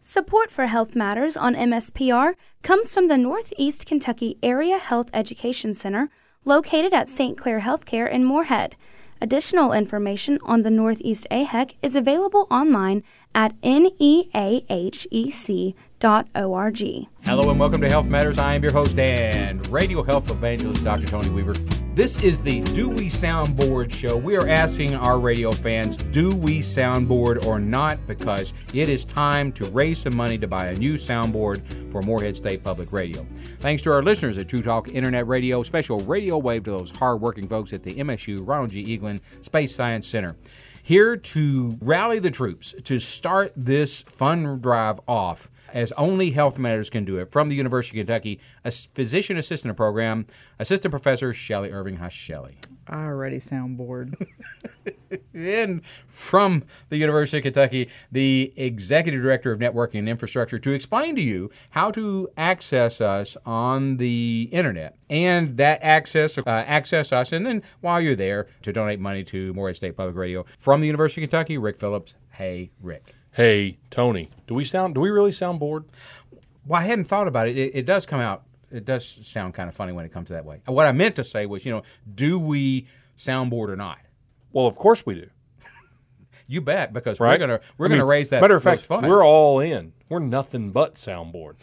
Support for Health Matters on MSPR comes from the Northeast Kentucky Area Health Education Center, located at St. Clair Healthcare in Moorhead. Additional information on the Northeast AHEC is available online at neahec.org. Hello and welcome to Health Matters. I am your host and radio health evangelist, Dr. Tony Weaver. This is the Do We Soundboard show. We are asking our radio fans, do we soundboard or not? Because it is time to raise some money to buy a new soundboard for Moorhead State Public Radio. Thanks to our listeners at True Talk Internet Radio. Special radio wave to those hard-working folks at the MSU Ronald G. Eaglin Space Science Center. Here to rally the troops to start this fun drive off, as only Health Matters can do it, from the University of Kentucky, a physician assistant program, Assistant Professor Shelley Irving. Hi, Shelley. I already sound bored. And from the University of Kentucky, the Executive Director of Networking and Infrastructure, to explain to you how to access us on the Internet. And that access us, and then while you're there, to donate money to Moorhead State Public Radio. From the University of Kentucky, Rick Phillips. Hey, Rick. Hey, Tony, do we really sound bored? Well, I hadn't thought about it. It does come out. It does sound kind of funny when it comes to that way. What I meant to say was, do we sound bored or not? Well, of course we do. You bet, because right? we're gonna raise that. Matter of fact, we're all in. We're nothing but soundboard.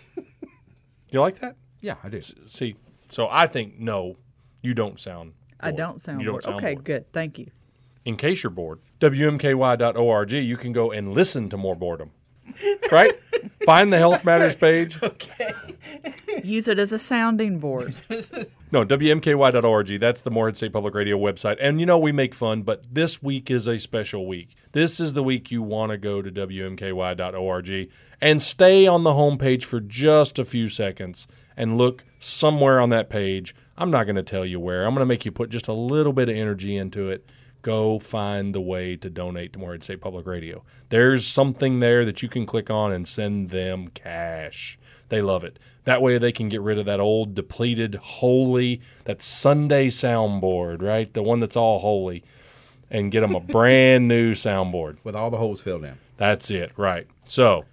You like that? Yeah, I do. See, so I think no, you don't sound bored. I don't sound bored. Okay, bored. Good. Thank you. In case you're bored, WMKY.org, you can go and listen to more boredom. Right? Find the Health Matters page. Okay. Use it as a sounding board. No, WMKY.org. That's the Moorhead State Public Radio website. And we make fun, but this week is a special week. This is the week you want to go to WMKY.org and stay on the homepage for just a few seconds and look somewhere on that page. I'm not going to tell you where. I'm going to make you put just a little bit of energy into it. Go find the way to donate to Moorhead State Public Radio. There's something there that you can click on and send them cash. They love it. That way they can get rid of that old depleted, holy, that Sunday soundboard, right? The one that's all holy, and get them a brand new soundboard. With all the holes filled in. That's it, right. So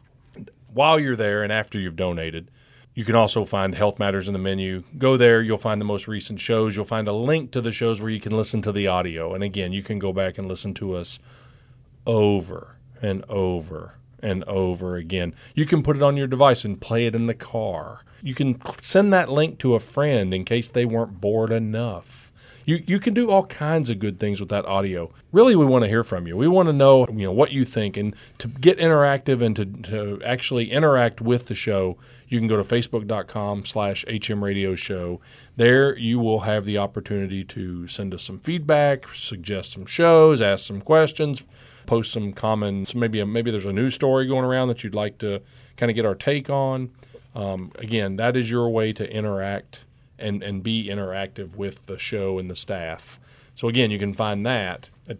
while you're there and after you've donated, you can also find Health Matters in the menu. Go there. You'll find the most recent shows. You'll find a link to the shows where you can listen to the audio. And, again, you can go back and listen to us over and over and over again. You can put it on your device and play it in the car. You can send that link to a friend in case they weren't bored enough. You can do all kinds of good things with that audio. Really, we want to hear from you. We want to know, what you think. And to get interactive and to actually interact with the show, you can go to facebook.com/HMRadioshow. There you will have the opportunity to send us some feedback, suggest some shows, ask some questions, post some comments. Maybe there's a news story going around that you'd like to kind of get our take on. Again, that is your way to interact and be interactive with the show and the staff. So, again, you can find that at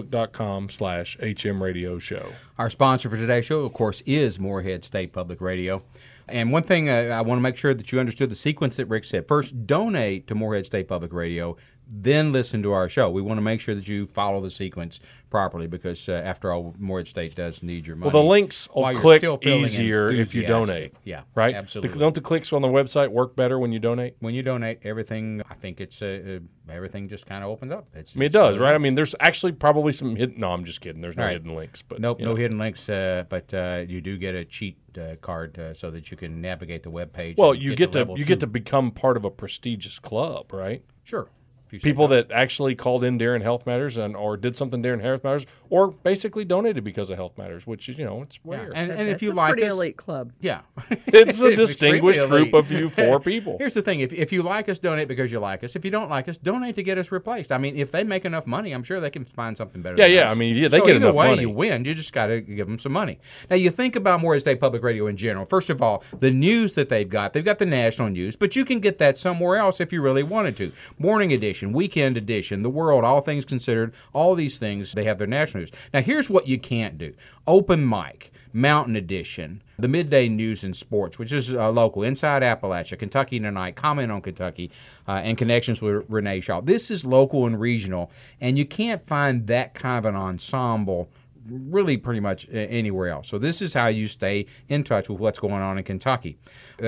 facebook.com/HMRadioshow. Our sponsor for today's show, of course, is Moorhead State Public Radio. And one thing I want to make sure that you understood the sequence that Rick said. First, donate to Moorhead State Public Radio, then listen to our show. We want to make sure that you follow the sequence properly because, after all, Moorhead State does need your money. Well, the links will click easier if you donate. Yeah, right? Absolutely. Don't the clicks on the website work better when you donate? When you donate, everything, I think it's everything just kind of opens up. It does, right? I mean, there's actually probably some hidden – no, I'm just kidding. There's no hidden links. But Nope, no hidden links, but you do get a cheat card so that you can navigate the web page. Well, you get to become part of a prestigious club, right? Sure. People that actually called in during Health Matters or did something during Health Matters or basically donated because of Health Matters, which is, it's rare. Yeah. And if you like us, pretty elite club. Yeah. It's a distinguished group of you 4 people. Here's the thing. If you like us, donate because you like us. If you don't like us, donate to get us replaced. I mean, if they make enough money, I'm sure they can find something better than us. I mean, they get enough money. Either way, you win. You just got to give them some money. Now, you think about Moorhead State Public Radio in general. First of all, the news that they've got the national news, but you can get that somewhere else if you really wanted to. Morning edition, weekend edition, The World, All Things Considered, all these things, they have their national news. Now, here's what you can't do. Open Mic, Mountain Edition, the Midday News and Sports, which is local, Inside Appalachia, Kentucky Tonight, Comment on Kentucky, and Connections with Renee Shaw. This is local and regional, and you can't find that kind of an ensemble really pretty much anywhere else. So this is how you stay in touch with what's going on in Kentucky.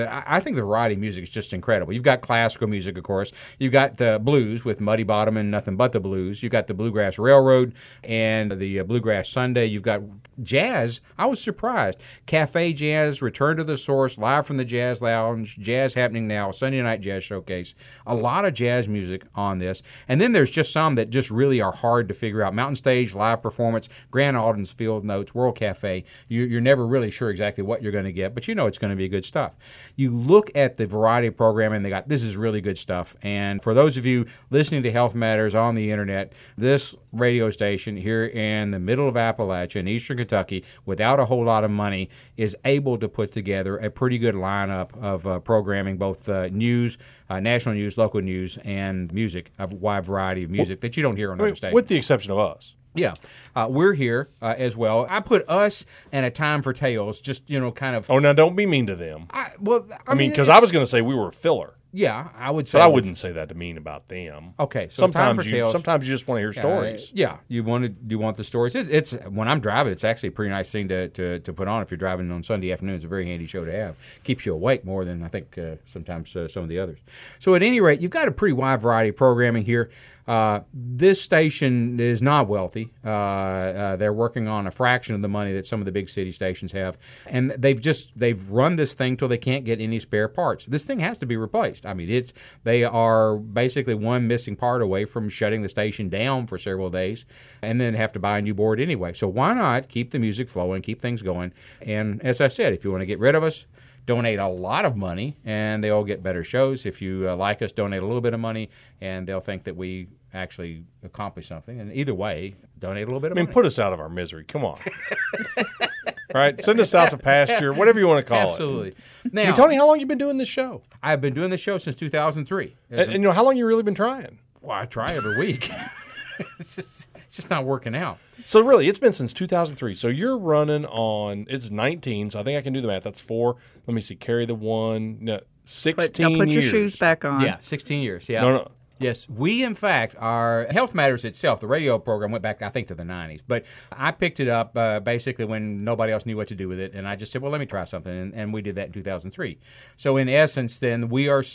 I think the variety of music is just incredible. You've got classical music, of course. You've got the blues with Muddy Bottom and Nothing But the Blues. You've got the Bluegrass Railroad and the Bluegrass Sunday. You've got jazz. I was surprised. Cafe Jazz, Return to the Source, live from the Jazz Lounge, Jazz Happening Now, Sunday Night Jazz Showcase. A lot of jazz music on this. And then there's just some that just really are hard to figure out. Mountain Stage, Live Performance, Grand Alden's Field Notes, World Cafe. You're never really sure exactly what you're going to get, but you know it's going to be good stuff. You look at the variety of programming they got. This is really good stuff. And for those of you listening to Health Matters on the internet, this radio station here in the middle of Appalachia in eastern Kentucky, without a whole lot of money, is able to put together a pretty good lineup of programming, both news, national news, local news, and music, a wide variety of music that you don't hear on other stations. With the exception of us. Yeah, we're here as well. I put us and A Time for Tales, just, kind of. Oh, now don't be mean to them. I mean, because I was going to say we were a filler. Yeah, I would say. But I wouldn't say that to mean about them. Okay, so sometimes you just want to hear stories. Yeah, you want the stories. It's when I'm driving, it's actually a pretty nice thing to put on if you're driving on Sunday afternoon. It's a very handy show to have. Keeps you awake more than I think sometimes some of the others. So at any rate, you've got a pretty wide variety of programming here. This station is not wealthy. They're working on a fraction of the money that some of the big city stations have, and they've run this thing till they can't get any spare parts. This thing has to be replaced. I mean, they are basically one missing part away from shutting the station down for several days, and then have to buy a new board anyway. So why not keep the music flowing, keep things going? And as I said, if you want to get rid of us, donate a lot of money, and they'll get better shows. If you like us, donate a little bit of money, and they'll think that we actually accomplished something. And either way, donate a little bit of money. Put us out of our misery. Come on. Right? Send us out to pasture, whatever you want to call Absolutely. it. Now, Absolutely. Tony, how long have you been doing this show? I've been doing this show since 2003. And how long have you really been trying? Well, I try every week. It's just not working out. So really, it's been since 2003. So you're running on, it's 19, so I think I can do the math. That's 4. Let me see, carry the 1. No, 16 Now put your years. shoes back on. Yeah, 16 years. Yeah. No. Yes, we, in fact, our Health Matters itself, the radio program, went back, I think, to the 90s. But I picked it up basically when nobody else knew what to do with it. And I just said, well, let me try something. And we did that in 2003. So in essence, then, we are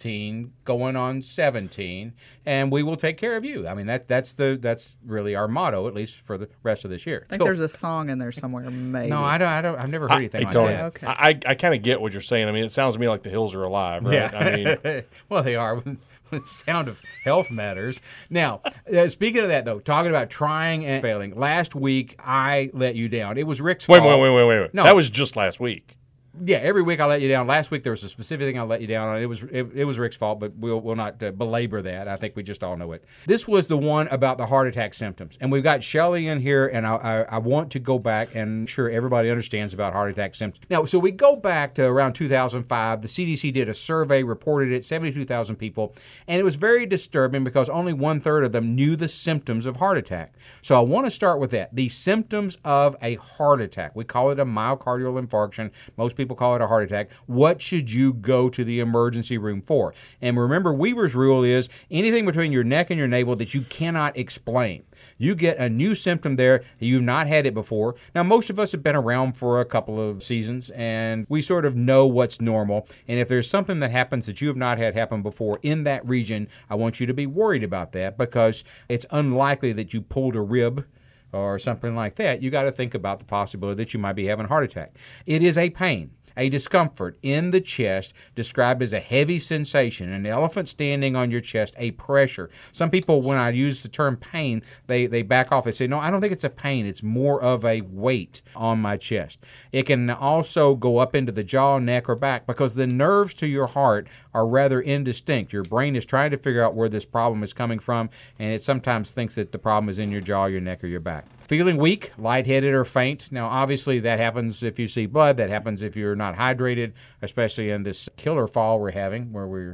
16 going on 17, and we will take care of you. I mean, that's really our motto, at least for the rest of this year. I think there's a song in there somewhere, maybe. No, I don't. I've never heard anything like Tony, that. Okay. I kind of get what you're saying. I mean, it sounds to me like the hills are alive, right? Yeah. I mean, well, they are. The sound of Health Matters. Now, speaking of that, though, talking about trying and failing, last week I let you down. It was Rick's fault. Wait. No. That was just last week. Yeah, every week I let you down. Last week there was a specific thing I let you down on. It was Rick's fault, but we'll not belabor that. I think we just all know it. This was the one about the heart attack symptoms, and we've got Shelley in here, and I want to go back and sure everybody understands about heart attack symptoms. Now, so we go back to around 2005. The CDC did a survey, reported it, 72,000 people, and it was very disturbing because only 1/3 of them knew the symptoms of heart attack. So I want to start with that. The symptoms of a heart attack. We call it a myocardial infarction. Most people call it a heart attack. What should you go to the emergency room for? And remember, Weaver's rule is anything between your neck and your navel that you cannot explain. You get a new symptom there, you've not had it before. Now, most of us have been around for a couple of seasons, and we sort of know what's normal. And if there's something that happens that you have not had happen before in that region, I want you to be worried about that because it's unlikely that you pulled a rib or something like that. You got to think about the possibility that you might be having a heart attack. It is a pain, a discomfort in the chest described as a heavy sensation, an elephant standing on your chest, a pressure. Some people, when I use the term pain, they back off and say, no, I don't think it's a pain. It's more of a weight on my chest. It can also go up into the jaw, neck, or back because the nerves to your heart are rather indistinct. Your brain is trying to figure out where this problem is coming from, and it sometimes thinks that the problem is in your jaw, your neck, or your back. Feeling weak, lightheaded, or faint. Now, obviously, that happens if you see blood. That happens if you're not hydrated, especially in this killer fall we're having where we're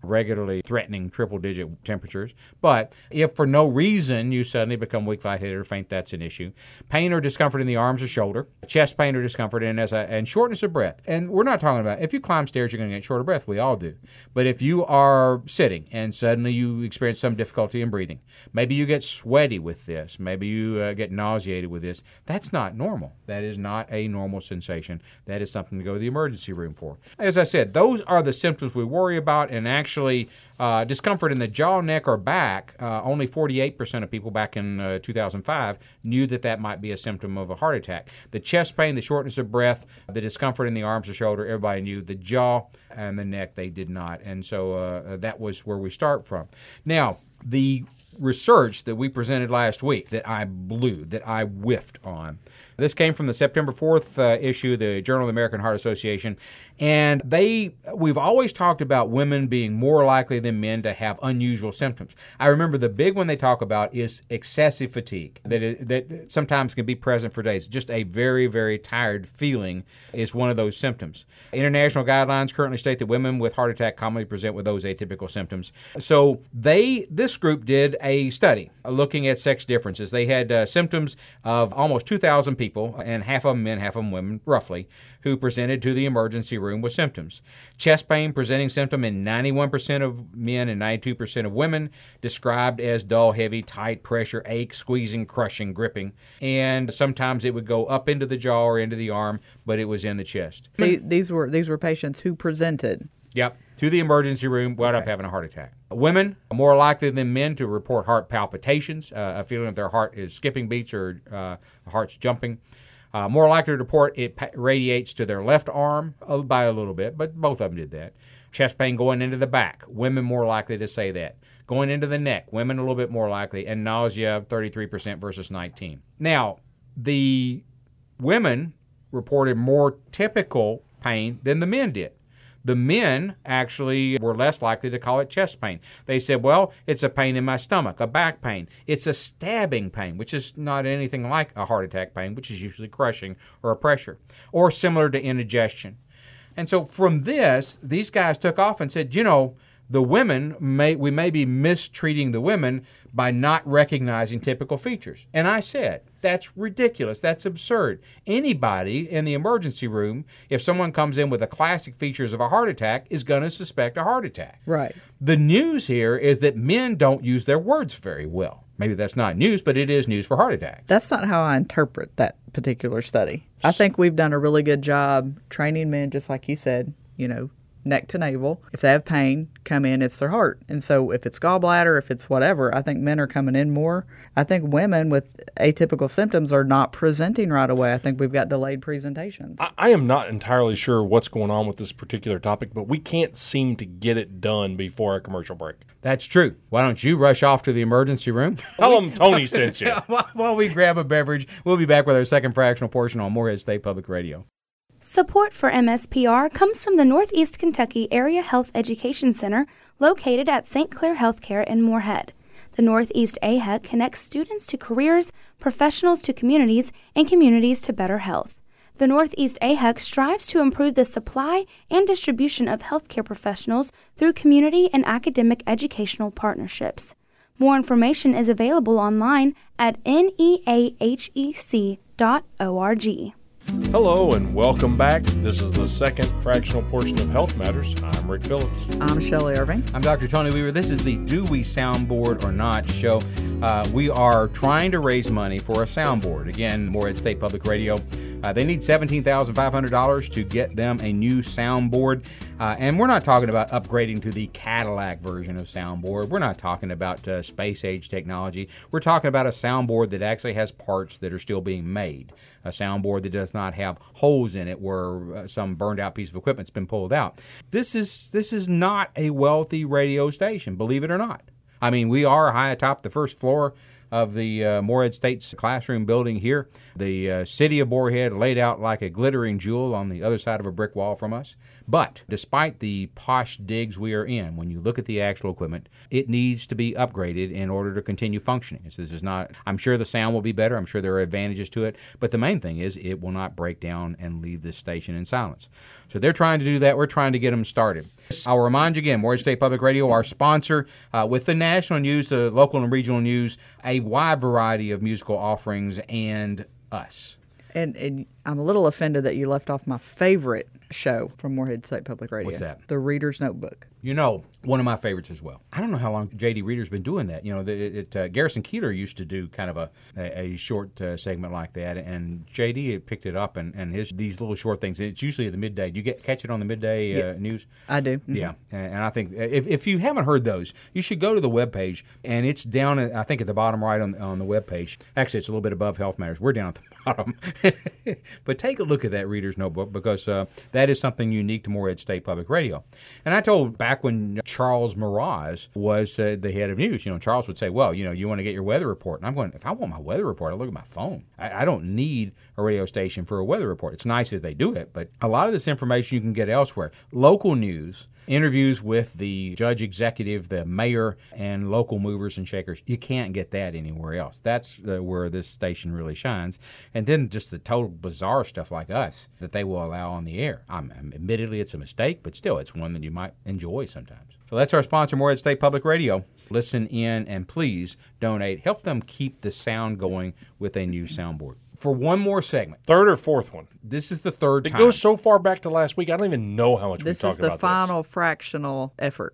regularly threatening triple-digit temperatures. But if for no reason you suddenly become weak, lightheaded, or faint, that's an issue. Pain or discomfort in the arms or shoulder, chest pain or discomfort, and shortness of breath. And we're not talking about if you climb stairs, you're going to get short of breath. We all do. But if you are sitting and suddenly you experience some difficulty in breathing, maybe you get sweaty with this, maybe you get nauseated with this, that's not normal. That is not a normal sensation. That is something to go to the emergency room for. As I said, those are the symptoms we worry about, and actually discomfort in the jaw, neck, or back, only 48% of people back in 2005 knew that might be a symptom of a heart attack. The chest pain, the shortness of breath, the discomfort in the arms or shoulder, everybody knew. The jaw and the neck, they did not. And so that was where we start from. Now, the research that we presented last week that I whiffed on. This came from the September 4th issue of the Journal of the American Heart Association, and we've always talked about women being more likely than men to have unusual symptoms. I remember the big one they talk about is excessive fatigue, that sometimes can be present for days. Just a very, very tired feeling is one of those symptoms. International guidelines currently state that women with heart attack commonly present with those atypical symptoms. So this group did a study looking at sex differences. They had symptoms of almost 2,000 people, and half of them men, half of them women, roughly, who presented to the emergency room with symptoms. Chest pain presenting symptom in 91% of men and 92% of women, described as dull, heavy, tight, pressure, ache, squeezing, crushing, gripping. And sometimes it would go up into the jaw or into the arm, but it was in the chest. These were patients who presented. Yep. To the emergency room, wound up having a heart attack. Women are more likely than men to report heart palpitations, a feeling that their heart is skipping beats or the heart's jumping. More likely to report it radiates to their left arm by a little bit, but both of them did that. Chest pain going into the back, women more likely to say that. Going into the neck, women a little bit more likely, and nausea, 33% versus 19%. Now, the women reported more typical pain than the men did. The men actually were less likely to call it chest pain. They said, well, it's a pain in my stomach, a back pain. It's a stabbing pain, which is not anything like a heart attack pain, which is usually crushing or a pressure, or similar to indigestion. And so from this, these guys took off and said, the women, we may be mistreating the women by not recognizing typical features. And I said, that's ridiculous. That's absurd. Anybody in the emergency room, if someone comes in with the classic features of a heart attack, is going to suspect a heart attack. Right. The news here is that men don't use their words very well. Maybe that's not news, but it is news for heart attacks. That's not how I interpret that particular study. I think we've done a really good job training men, just like you said, neck to navel. If they have pain, come in, it's their heart. And so if it's gallbladder, if it's whatever, I think men are coming in more. I think women with atypical symptoms are not presenting right away. I think we've got delayed presentations. I am not entirely sure what's going on with this particular topic, but we can't seem to get it done before our commercial break. That's true. Why don't you rush off to the emergency room? Tell them Tony sent you. While we grab a beverage, we'll be back with our second fractional portion on Morehead State Public Radio. Support for MSPR comes from the Northeast Kentucky Area Health Education Center, located at St. Clair Healthcare in Morehead. The Northeast AHEC connects students to careers, professionals to communities, and communities to better health. The Northeast AHEC strives to improve the supply and distribution of healthcare professionals through community and academic educational partnerships. More information is available online at neahec.org. Hello and welcome back. This is the second fractional portion of Health Matters. I'm Rick Phillips. I'm Shelley Irving. I'm Dr. Tony Weaver. This is the Do We Soundboard or Not show. We are trying to raise money for a soundboard. Again, Morehead State Public Radio. They need $17,500 to get them a new soundboard. And we're not talking about upgrading to the Cadillac version of soundboard. We're not talking about space-age technology. We're talking about a soundboard that actually has parts that are still being made. A soundboard that does not have holes in it where some burned-out piece of equipment's been pulled out. This is not a wealthy radio station, believe it or not. I mean, we are high atop the first floor of the Morehead State's classroom building here. The city of Morehead laid out like a glittering jewel on the other side of a brick wall from us. But despite the posh digs we are in, when you look at the actual equipment, it needs to be upgraded in order to continue functioning. So this is not, I'm sure the sound will be better. I'm sure there are advantages to it. But the main thing is it will not break down and leave this station in silence. So they're trying to do that. We're trying to get them started. I'll remind you again, Morehead State Public Radio, our sponsor, with the national news, the local and regional news, a wide variety of musical offerings, and us. And I'm a little offended that you left off my favorite show from Morehead State Public Radio. What's that? The Reader's Notebook. You know, one of my favorites as well. I don't know how long J.D. Reader's been doing that. You know, Garrison Keeler used to do kind of a short segment like that, and J.D. had picked it up, and these little short things. It's usually at the midday. Do you catch it on the midday news? I do. Mm-hmm. Yeah, and I think if you haven't heard those, you should go to the webpage, and it's down, I think, at the bottom right on the webpage. Actually, it's a little bit above Health Matters. We're down at the bottom. But take a look at that Reader's Notebook, because that is something unique to Morehead State Public Radio. And I told back when Charles Mraz was the head of news, Charles would say, well, you want to get your weather report. And I'm going, if I want my weather report, I look at my phone. I don't need a radio station for a weather report. It's nice that they do it, but a lot of this information you can get elsewhere. Local news, interviews with the judge executive, the mayor, and local movers and shakers. You can't get that anywhere else. That's where this station really shines. And then just the total bizarre stuff like us that they will allow on the air. Admittedly, it's a mistake, but still, it's one that you might enjoy sometimes. So that's our sponsor, Morehead State Public Radio. Listen in and please donate. Help them keep the sound going with a new soundboard. For one more segment. Third or fourth one? This is the third time. It goes so far back to last week, I don't even know how much we talked about this. This is the final fractional effort.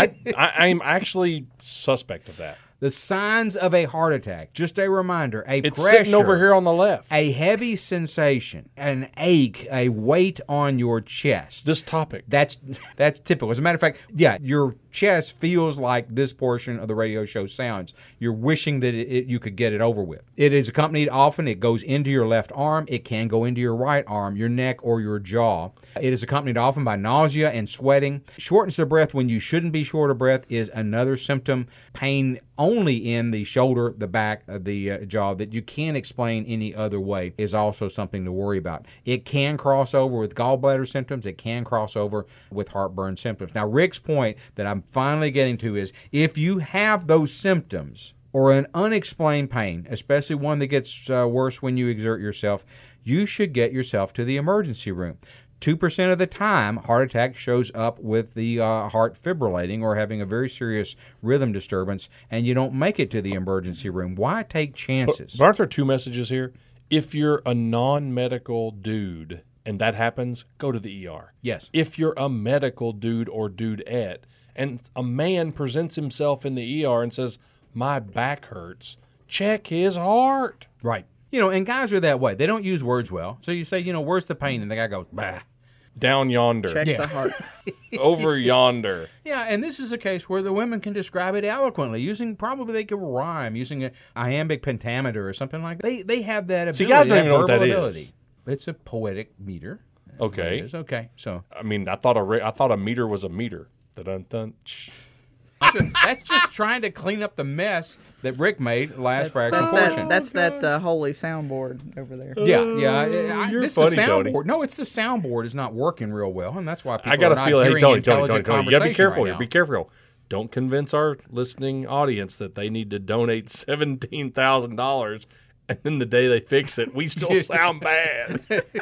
I'm actually suspect of that. The signs of a heart attack. Just a reminder, It's pressure, sitting over here on the left. a heavy sensation, an ache, a weight on your chest. This topic. That's typical. As a matter of fact, your chest feels like this portion of the radio show sounds. You're wishing that you could get it over with. It is accompanied often, it goes into your left arm, it can go into your right arm, your neck, or your jaw. It is accompanied often by nausea and sweating. Shortness of breath when you shouldn't be short of breath is another symptom. Pain only in the shoulder, the back of the jaw that you can't explain any other way is also something to worry about. It can cross over with gallbladder symptoms. It can cross over with heartburn symptoms. Now, Rick's point that I'm finally getting to is if you have those symptoms or an unexplained pain, especially one that gets worse when you exert yourself, you should get yourself to the emergency room. 2% of the time, heart attack shows up with the heart fibrillating or having a very serious rhythm disturbance, and you don't make it to the emergency room. Why take chances? But aren't there two messages here? If you're a non-medical dude and that happens, go to the ER. Yes. If you're a medical dude or dudette and a man presents himself in the ER and says, my back hurts, check his heart. Right. And guys are that way. They don't use words well. So you say, where's the pain? And the guy goes, bah. Down yonder. Check the heart. Over yonder. Yeah, and this is a case where the women can describe it eloquently, they could rhyme, using an iambic pentameter or something like that. They have that ability. See, guys don't even know what that is. It's a poetic meter. Okay. It is. Okay, so. I thought a meter was a meter. Dun-dun-dun. That's just trying to clean up the mess that Rick made last fractional portion. That's that holy soundboard over there. Yeah. You're this funny, the soundboard. Tony. No, it's the soundboard is not working real well, and that's why people I got are to not feel. Hey, hearing Tony, intelligent you got to be careful right here. now. Be careful. Don't convince our listening audience that they need to donate $17,000, and then the day they fix it, we still sound bad.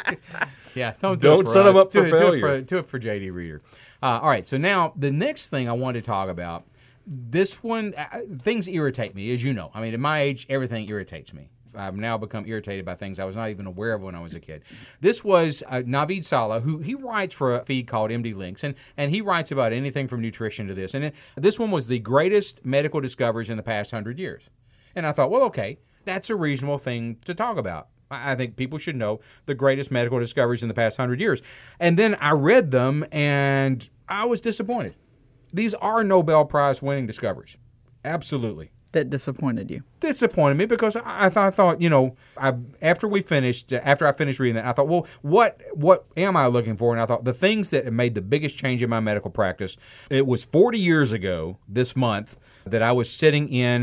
Yeah, don't set them up for failure. Do it for J.D. Reader. All right, so now the next thing I wanted to talk about. This one, things irritate me, as you know. I mean, at my age, everything irritates me. I've now become irritated by things I was not even aware of when I was a kid. This was Naveed Saleh, who he writes for a feed called MD Links, and he writes about anything from nutrition to this. And this one was the greatest medical discoveries in the past 100 years. And I thought, well, okay, that's a reasonable thing to talk about. I think people should know the greatest medical discoveries in the past 100 years. And then I read them, and I was disappointed. These are Nobel Prize winning discoveries. Absolutely. That disappointed you? Disappointed me because I thought, after I finished reading that, I thought, well, what am I looking for? And I thought the things that have made the biggest change in my medical practice, it was 40 years ago this month that I was sitting in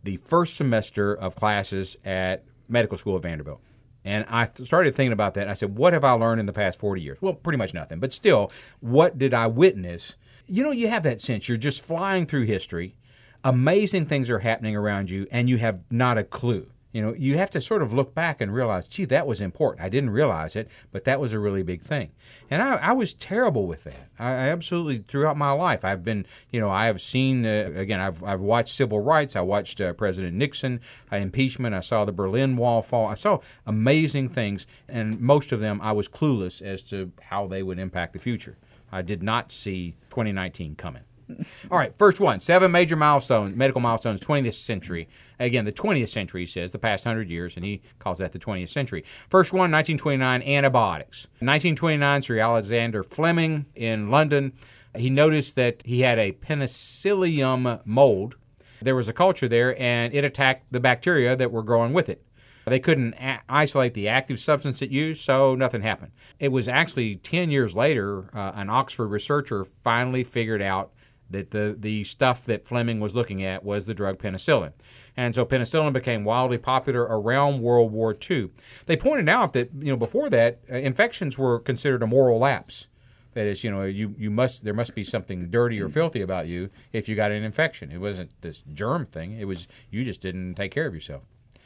the first semester of classes at medical school at Vanderbilt. And I started thinking about that. I said, what have I learned in the past 40 years? Well, pretty much nothing. But still, what did I witness? You know, you have that sense. You're just flying through history. Amazing things are happening around you, and you have not a clue. You know, you have to sort of look back and realize, gee, that was important. I didn't realize it, but that was a really big thing. And I was terrible with that. I absolutely, throughout my life, I've been, you know, I have seen, again, I've watched civil rights. I watched President Nixon impeachment. I saw the Berlin Wall fall. I saw amazing things, and most of them I was clueless as to how they would impact the future. I did not see 2019 coming. All right, first one, 7 major milestones, medical milestones, 20th century. Again, the 20th century, he says, the past 100 years, and he calls that the 20th century. First one, 1929, antibiotics. 1929, Sir Alexander Fleming in London, he noticed that he had a penicillium mold. There was a culture there, and it attacked the bacteria that were growing with it. They couldn't isolate the active substance it used, so nothing happened. It was actually 10 years later, an Oxford researcher finally figured out that the stuff that Fleming was looking at was the drug penicillin. And so penicillin became wildly popular around World War II. They pointed out that, you know, before that, infections were considered a moral lapse. That is, you know, there must be something dirty or filthy about you if you got an infection. It wasn't this germ thing. It was you just didn't take care of yourself.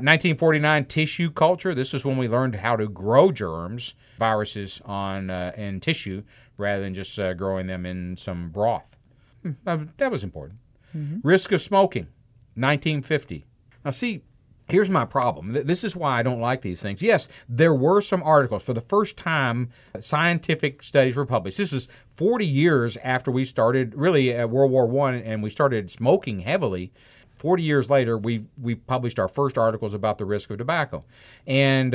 1949, tissue culture. This is when we learned how to grow germs, viruses in tissue rather than just growing them in some broth. That was important. Mm-hmm. Risk of smoking, 1950. Now, see, here's my problem. This is why I don't like these things. Yes, there were some articles. For the first time, scientific studies were published. This is 40 years after we started, really, at World War I, and we started smoking heavily. 40 years later, we published our first articles about the risk of tobacco. And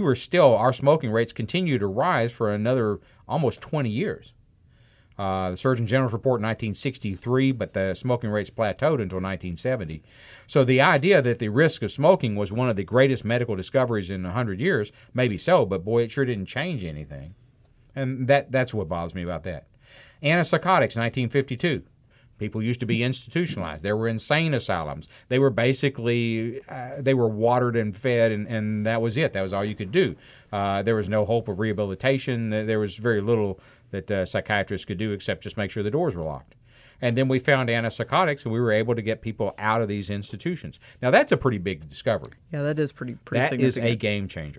our smoking rates continued to rise for another almost 20 years. The Surgeon General's report in 1963, but the smoking rates plateaued until 1970. So the idea that the risk of smoking was one of the greatest medical discoveries in 100 years, maybe so, but boy, it sure didn't change anything. And that's what bothers me about that. Antipsychotics, 1952. People used to be institutionalized. There were insane asylums. They were basically, they were watered and fed, and that was it. That was all you could do. There was no hope of rehabilitation. There was very little that psychiatrists could do except just make sure the doors were locked. And then we found antipsychotics, and we were able to get people out of these institutions. Now, that's a pretty big discovery. Yeah, that is pretty that significant. That is a game changer.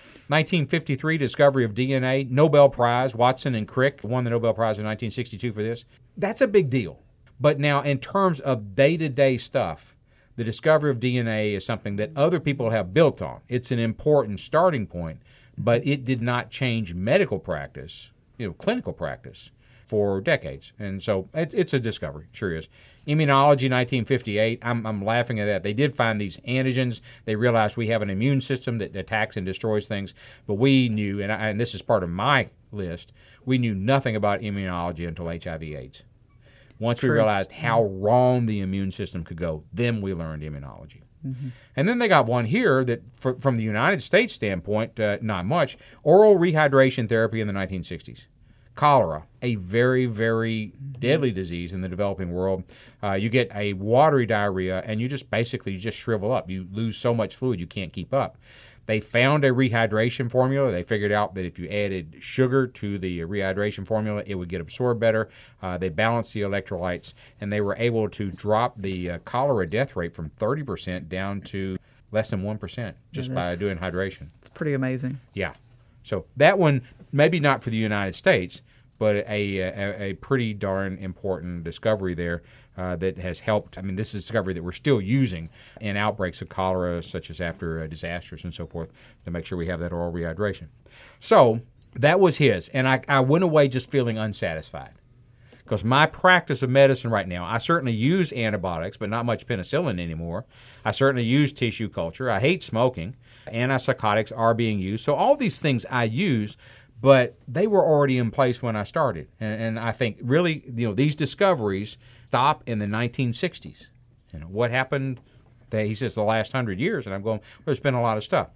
1953, discovery of DNA, Nobel Prize. Watson and Crick won the Nobel Prize in 1962 for this. That's a big deal. But now, in terms of day-to-day stuff, the discovery of DNA is something that other people have built on. It's an important starting point, but it did not change medical practice, clinical practice, for decades. And so it's a discovery, sure is. Immunology, 1958, I'm laughing at that. They did find these antigens. They realized we have an immune system that attacks and destroys things. But we knew, and this is part of my list, we knew nothing about immunology until HIV/AIDS. Once we realized how wrong the immune system could go, then we learned immunology. Mm-hmm. And then they got one here that, from the United States standpoint, not much, oral rehydration therapy in the 1960s. Cholera, a very, very deadly disease in the developing world. You get a watery diarrhea, and you just shrivel up. You lose so much fluid you can't keep up. They found a rehydration formula. They figured out that if you added sugar to the rehydration formula, it would get absorbed better. They balanced the electrolytes, and they were able to drop the cholera death rate from 30% down to less than 1% just by doing hydration. It's pretty amazing. Yeah. So that one, maybe not for the United States, but a pretty darn important discovery there that has helped. I mean, this is a discovery that we're still using in outbreaks of cholera, such as after disasters and so forth, to make sure we have that oral rehydration. So that was his, and I went away just feeling unsatisfied. Because my practice of medicine right now, I certainly use antibiotics, but not much penicillin anymore. I certainly use tissue culture. I hate smoking. Antipsychotics are being used. So all these things I use, but they were already in place when I started. And I think really, these discoveries stop in the 1960s. What happened, he says, the last 100 years, and I'm going, well, there's been a lot of stuff.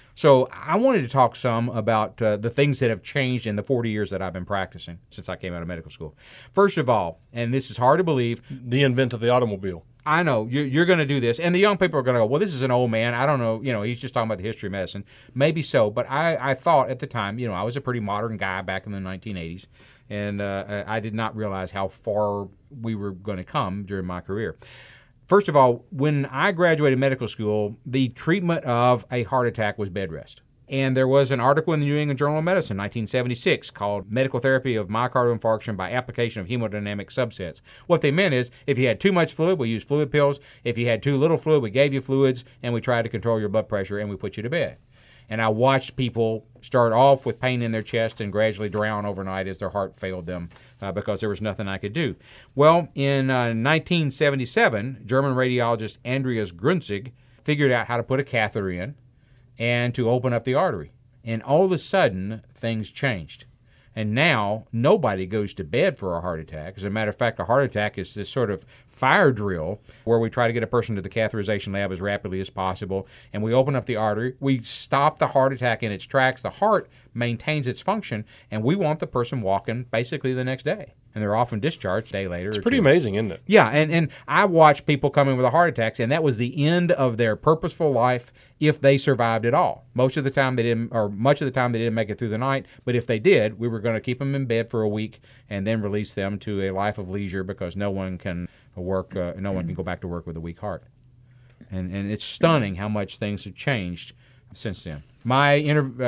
So I wanted to talk some about the things that have changed in the 40 years that I've been practicing since I came out of medical school. First of all, and this is hard to believe, The invent of the automobile. I know you're going to do this, and the young people are going to go, well, this is an old man. I don't know. He's just talking about the history of medicine. Maybe so, but I thought at the time, I was a pretty modern guy back in the 1980s, and I did not realize how far we were going to come during my career. First of all, when I graduated medical school, the treatment of a heart attack was bed rest. And there was an article in the New England Journal of Medicine, 1976, called Medical Therapy of Myocardial Infarction by Application of Hemodynamic Subsets. What they meant is, if you had too much fluid, we used fluid pills. If you had too little fluid, we gave you fluids, and we tried to control your blood pressure, and we put you to bed. And I watched people start off with pain in their chest and gradually drown overnight as their heart failed them because there was nothing I could do. Well, in 1977, German radiologist Andreas Grunzig figured out how to put a catheter in and to open up the artery. And all of a sudden, things changed. And now, nobody goes to bed for a heart attack. As a matter of fact, a heart attack is this sort of fire drill where we try to get a person to the catheterization lab as rapidly as possible, and we open up the artery. We stop the heart attack in its tracks. The heart maintains its function, and we want the person walking basically the next day. And they're often discharged a day later. It's pretty amazing, isn't it? Yeah, and I watched people come in with heart attacks, and that was the end of their purposeful life if they survived at all. Most of the time they didn't, or much of the time they didn't make it through the night, but if they did, we were going to keep them in bed for a week and then release them to a life of leisure because no one can go back to work with a weak heart. And it's stunning how much things have changed since then. My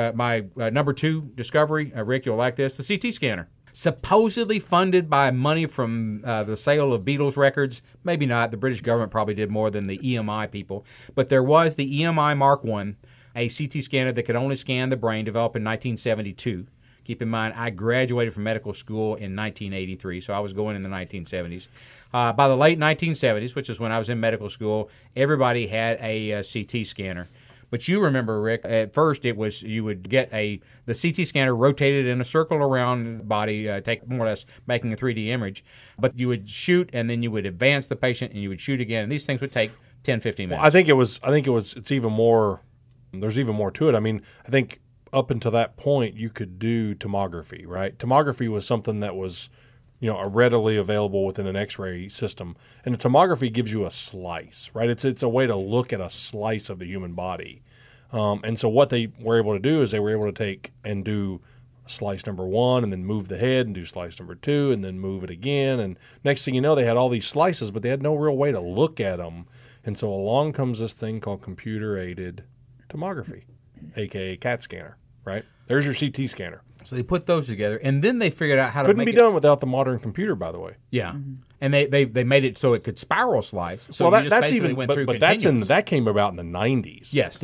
number 2 discovery, Rick, you'll like this, the CT scanner. Supposedly funded by money from the sale of Beatles records. Maybe not. The British government probably did more than the EMI people. But there was the EMI Mark I, a CT scanner that could only scan the brain, developed in 1972. Keep in mind, I graduated from medical school in 1983, so I was going in the 1970s. By the late 1970s, which is when I was in medical school, everybody had a CT scanner. But you remember, Rick, at first it was you would get the CT scanner rotated in a circle around the body, take more or less making a 3D image. But you would shoot, and then you would advance the patient, and you would shoot again. And these things would take 10, 15 minutes. Well, I think it's even more. There's even more to it. I mean, I think up until that point you could do tomography, right? Tomography was something that was, readily available within an X-ray system, and the tomography gives you a slice, right? It's a way to look at a slice of the human body, and so what they were able to do is they were able to take and do slice number 1, and then move the head and do slice number 2, and then move it again, and next thing you know, they had all these slices, but they had no real way to look at them, and so along comes this thing called computer-aided tomography, aka CAT scanner, right? There's your CT scanner. So they put those together, and then they figured out how to Couldn't make be done without the modern computer, by the way. Yeah, and they made it so it could spiral slice. So well, you just that's basically even, went but, through but that came about in the 90s. Yes,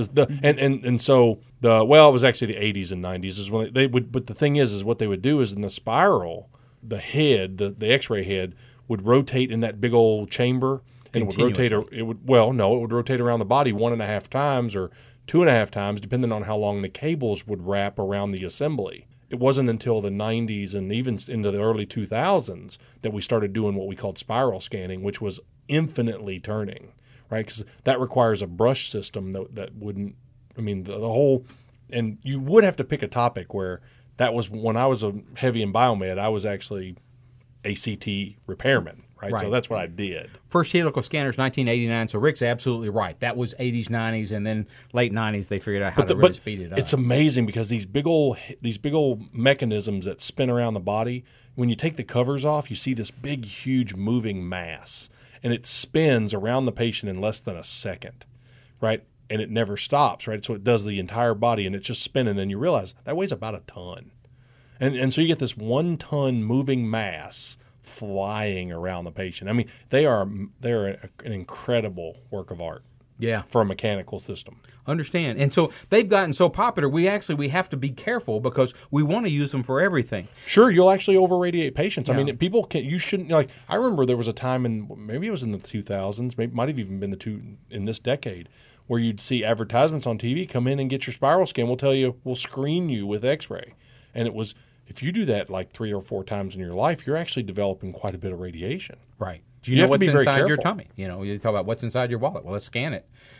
and so it was actually the 80s and 90s is when they would. But the thing is what they would do is in the spiral, the head, the X-ray head would rotate in that big old chamber, and it would rotate. It would rotate around the body 1.5 times or 2.5 times, depending on how long the cables would wrap around the assembly. It wasn't until the 90s and even into the early 2000s that we started doing what we called spiral scanning, which was infinitely turning, right? Because that requires a brush system that wouldn't, the whole, and you would have to pick a topic where that was when I was a heavy in biomed, I was actually a CT repairman. Right, so that's what I did. First helical scanners, 1989. So Rick's absolutely right. That was 80s, 90s, and then late 90s. They figured out how to really speed it up. It's amazing because these big old mechanisms that spin around the body. When you take the covers off, you see this big, huge moving mass, and it spins around the patient in less than a second, right? And it never stops, right? So it does the entire body, and it's just spinning, and you realize that weighs about a ton, and so you get this 1 ton moving mass flying around the patient. They're an incredible work of art. Yeah, for a mechanical system. Understand. And so they've gotten so popular, we have to be careful because we want to use them for everything. Sure, you'll actually over-radiate patients. Yeah. You shouldn't, I remember there was a time maybe it was in the 2000s, maybe it might have even been in this decade, where you'd see advertisements on TV, come in and get your spiral scan. We'll screen you with X-ray. And it was, if you do that like 3 or 4 times in your life, you're actually developing quite a bit of radiation. Right. Do you know what's inside your tummy? You talk about what's inside your wallet. Well, let's scan it.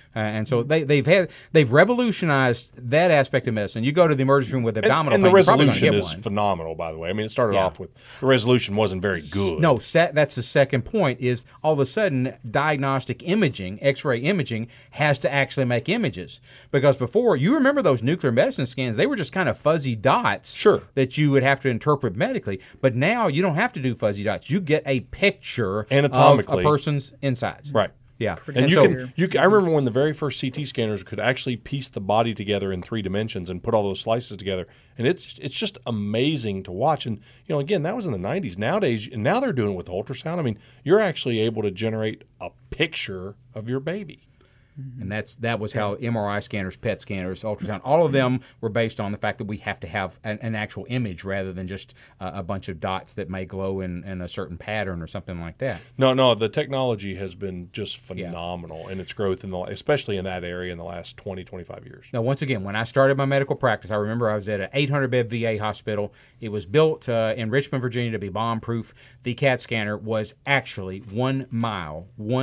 And so they've revolutionized that aspect of medicine. You go to the emergency room with abdominal and pain, the you're probably resolution gonna is get one. phenomenal, by the way. I mean, it started off with the resolution wasn't very good. No, that's the second point is all of a sudden diagnostic imaging, X-ray imaging, has to actually make images. Because before, you remember those nuclear medicine scans, they were just kind of fuzzy dots that you would have to interpret medically. But now you don't have to do fuzzy dots. You get a picture anatomically of a person's insides. Right. Yeah, and I remember when the very first CT scanners could actually piece the body together in 3 dimensions and put all those slices together, and it's just amazing to watch. And again, that was in the 90s. Nowadays, and now they're doing it with ultrasound. I mean, you're actually able to generate a picture of your baby. And that was how MRI scanners, PET scanners, ultrasound, all of them were based on the fact that we have to have an actual image rather than just a bunch of dots that may glow in a certain pattern or something like that. No, the technology has been just phenomenal in its growth, especially in that area in the last 20, 25 years. Now, once again, when I started my medical practice, I remember I was at an 800-bed VA hospital. It was built in Richmond, Virginia to be bomb-proof. The CAT scanner was actually 1 mile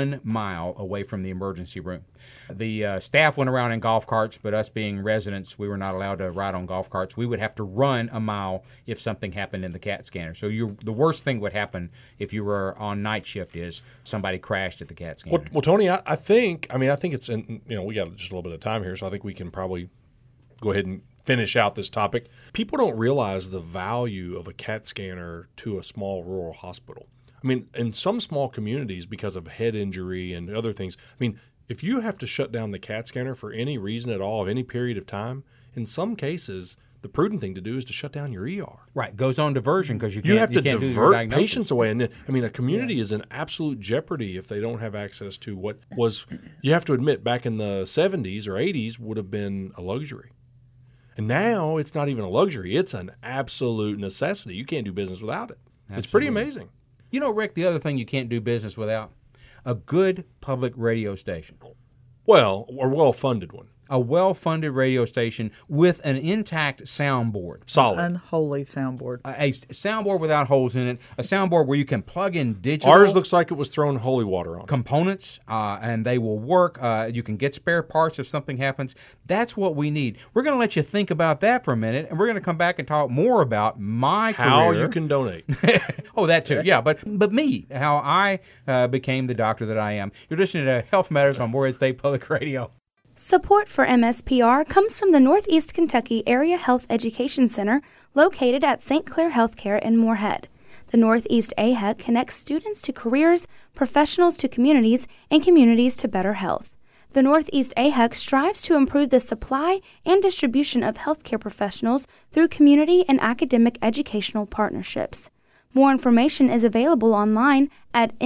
away from the emergency room. The staff went around in golf carts, but us being residents, we were not allowed to ride on golf carts. We would have to run a mile if something happened in the CAT scanner. So the worst thing would happen if you were on night shift is somebody crashed at the CAT scanner. Well, Tony, I think it's we got just a little bit of time here, so I think we can probably go ahead and finish out this topic. People don't realize the value of a CAT scanner to a small rural hospital. I mean, in some small communities, because of head injury and other things, I mean, if you have to shut down the CAT scanner for any reason at all of any period of time, in some cases, the prudent thing to do is to shut down your ER. Right, goes on diversion because you have to divert patients away. And then, I mean, a community is in absolute jeopardy if they don't have access to what was, you have to admit, back in the 70s or 80s would have been a luxury. And now it's not even a luxury. It's an absolute necessity. You can't do business without it. Absolutely. It's pretty amazing. You know, Rick, the other thing you can't do business without? A good public radio station. Well, a well-funded one. A well-funded radio station with an intact soundboard. Solid. Unholy soundboard. A soundboard without holes in it. A soundboard where you can plug in digital. Ours looks like it was thrown holy water on. Components, and they will work. You can get spare parts if something happens. That's what we need. We're going to let you think about that for a minute, and we're going to come back and talk more about my career. How you can donate. Oh, that too. Yeah, but me, how I became the doctor that I am. You're listening to Health Matters on Morehead State Public Radio. Support for MSPR comes from the Northeast Kentucky Area Health Education Center, located at St. Clair Healthcare in Morehead. The Northeast AHEC connects students to careers, professionals to communities, and communities to better health. The Northeast AHEC strives to improve the supply and distribution of healthcare professionals through community and academic educational partnerships. More information is available online at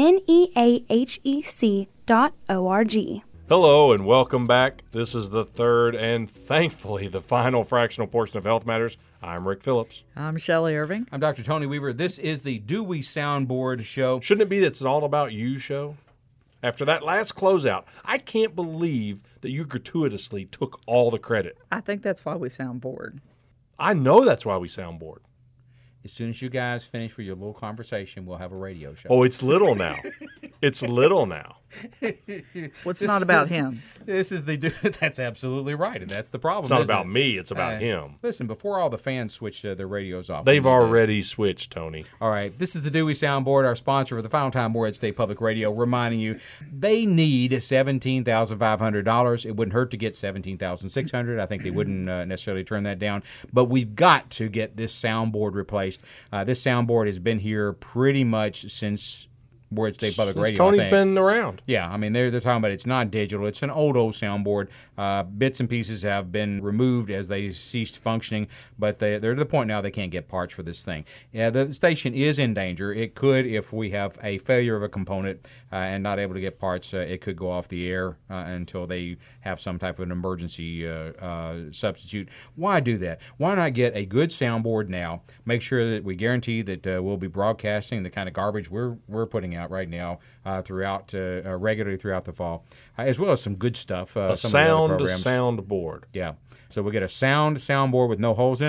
neahec.org. Hello and welcome back. This is the third and thankfully the final fractional portion of Health Matters. I'm Rick Phillips. I'm Shelley Irving. I'm Dr. Tony Weaver. This is the Do We Soundboard show. Shouldn't it be that's an all about you show? After that last closeout, I can't believe that you gratuitously took all the credit. I think that's why we sound bored. I know that's why we sound bored. As soon as you guys finish with your little conversation, we'll have a radio show. Oh, it's little now. It's little now. What's not about him? This is that's absolutely right, and that's the problem. It's not about me. It's about him. Listen, before all the fans switch their radios off. They've already switched, Tony. All right. This is the Dewey Soundboard, our sponsor for the final time Morehead State Public Radio, reminding you they need $17,500. It wouldn't hurt to get $17,600. I think they wouldn't necessarily turn that down. But we've got to get this soundboard replaced. This soundboard has been here pretty much since Morehead State Public Radio. Tony's been around. Yeah, I mean, they're talking about it's not digital. It's an old soundboard. Bits and pieces have been removed as they ceased functioning, but they're to the point now they can't get parts for this thing. Yeah, the station is in danger. It could, if we have a failure of a component and not able to get parts, it could go off the air until they have some type of an emergency substitute. Why do that? Why not get a good soundboard now, make sure that we guarantee that we'll be broadcasting the kind of garbage we're putting out right now regularly throughout the fall, as well as some good stuff. A soundboard. Yeah. So we get a soundboard with no holes in it,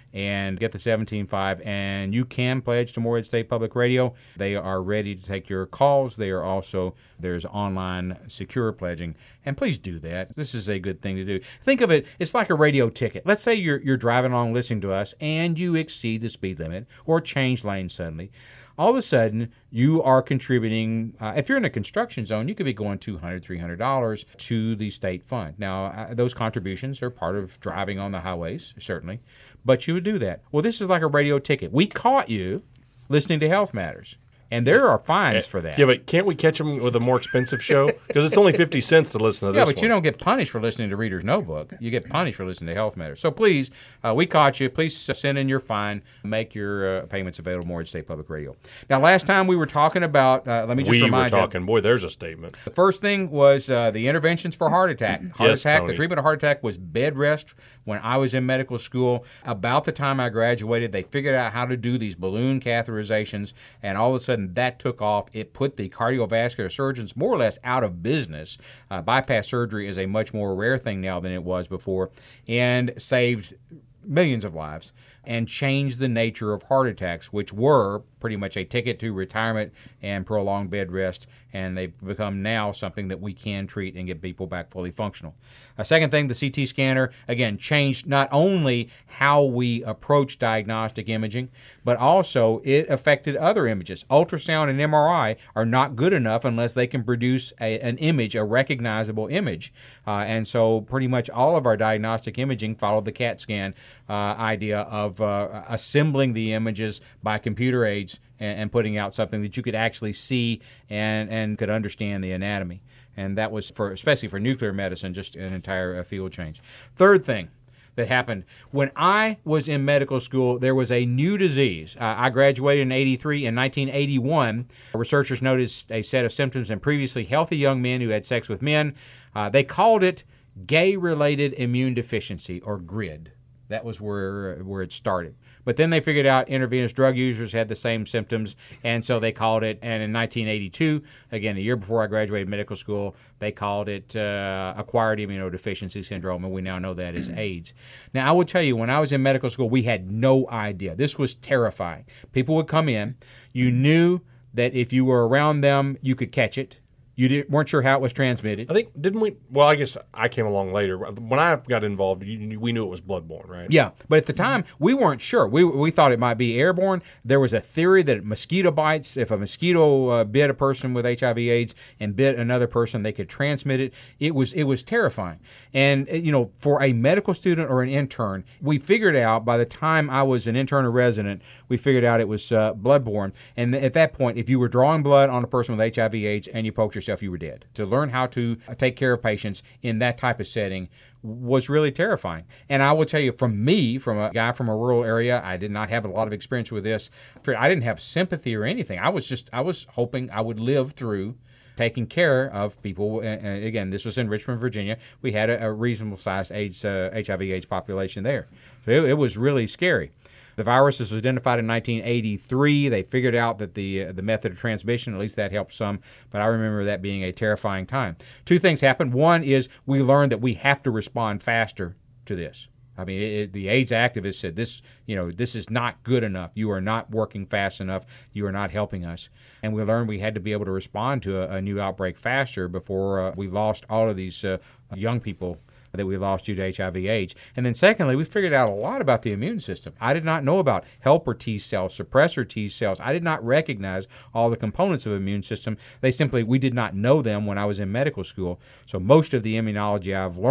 and get the 17.5, and you can pledge to Morehead State Public Radio. They are ready to take your calls. There's online secure pledging, and please do that. This is a good thing to do. Think of it, it's like a radio ticket. Let's say you're driving along listening to us, and you exceed the speed limit or change lanes suddenly. All of a sudden, you are contributing. If you're in a construction zone, you could be going $200, $300 to the state fund. Now, those contributions are part of driving on the highways, certainly, but you would do that. Well, this is like a radio ticket. We caught you listening to Health Matters. And there are fines for that. Yeah, but can't we catch them with a more expensive show? Because it's only 50 cents to listen to this one. Yeah, but you don't get punished for listening to Reader's Notebook. You get punished for listening to Health Matters. So please, we caught you. Please send in your fine. Make your payments available to Morehead State Public Radio. Now, last time we were talking about, let me just remind you. Boy, there's a statement. The first thing was the interventions for heart attack. Tony. The treatment of heart attack was bed rest when I was in medical school. About the time I graduated, they figured out how to do these balloon catheterizations, and all of a sudden that took off. It put the cardiovascular surgeons more or less out of business. Bypass surgery is a much more rare thing now than it was before, and saved millions of lives and changed the nature of heart attacks, which were pretty much a ticket to retirement and prolonged bed rest, and they've become now something that we can treat and get people back fully functional. A second thing, the CT scanner, again, changed not only how we approach diagnostic imaging, but also it affected other images. Ultrasound and MRI are not good enough unless they can produce an image, a recognizable image. And so pretty much all of our diagnostic imaging followed the CAT scan idea of assembling the images by computer aids and putting out something that you could actually see and could understand the anatomy. And that was, especially for nuclear medicine, just an entire field change. Third thing that happened, when I was in medical school, there was a new disease. I graduated in 1983. In 1981, researchers noticed a set of symptoms in previously healthy young men who had sex with men. They called it gay-related immune deficiency, or GRID. That was where it started. But then they figured out intravenous drug users had the same symptoms, and so they called it, and in 1982, again, a year before I graduated medical school, they called it acquired immunodeficiency syndrome, and we now know that as AIDS. Now, I will tell you, when I was in medical school, we had no idea. This was terrifying. People would come in. You knew that if you were around them, you could catch it. You weren't sure how it was transmitted. I think, didn't we? Well, I guess I came along later. When I got involved, we knew it was bloodborne, right? Yeah, but at the time, we weren't sure. We thought it might be airborne. There was a theory that mosquito bites, if a mosquito bit a person with HIV/AIDS and bit another person, they could transmit it. It was terrifying. And, for a medical student or an intern, we figured out, by the time I was an intern or resident, we figured out it was bloodborne. And at that point, if you were drawing blood on a person with HIV/AIDS and you poked yourself, you were dead. To learn how to take care of patients in that type of setting was really terrifying. And I will tell you, from a guy from a rural area, I did not have a lot of experience with this. I didn't have sympathy or anything. I was hoping I would live through taking care of people. Again, this was in Richmond, Virginia. We had a reasonable-sized HIV/AIDS population there. So it was really scary. The virus was identified in 1983. They figured out that the method of transmission, at least that helped some, but I remember that being a terrifying time. Two things happened. One is we learned that we have to respond faster to this. I mean, the AIDS activists said this is not good enough. You are not working fast enough. You are not helping us. And we learned we had to be able to respond to a new outbreak faster before we lost all of these young people that we lost due to HIV/AIDS. And then secondly, we figured out a lot about the immune system. I did not know about helper T cells, suppressor T cells. I did not recognize all the components of the immune system. We did not know them when I was in medical school. So most of the immunology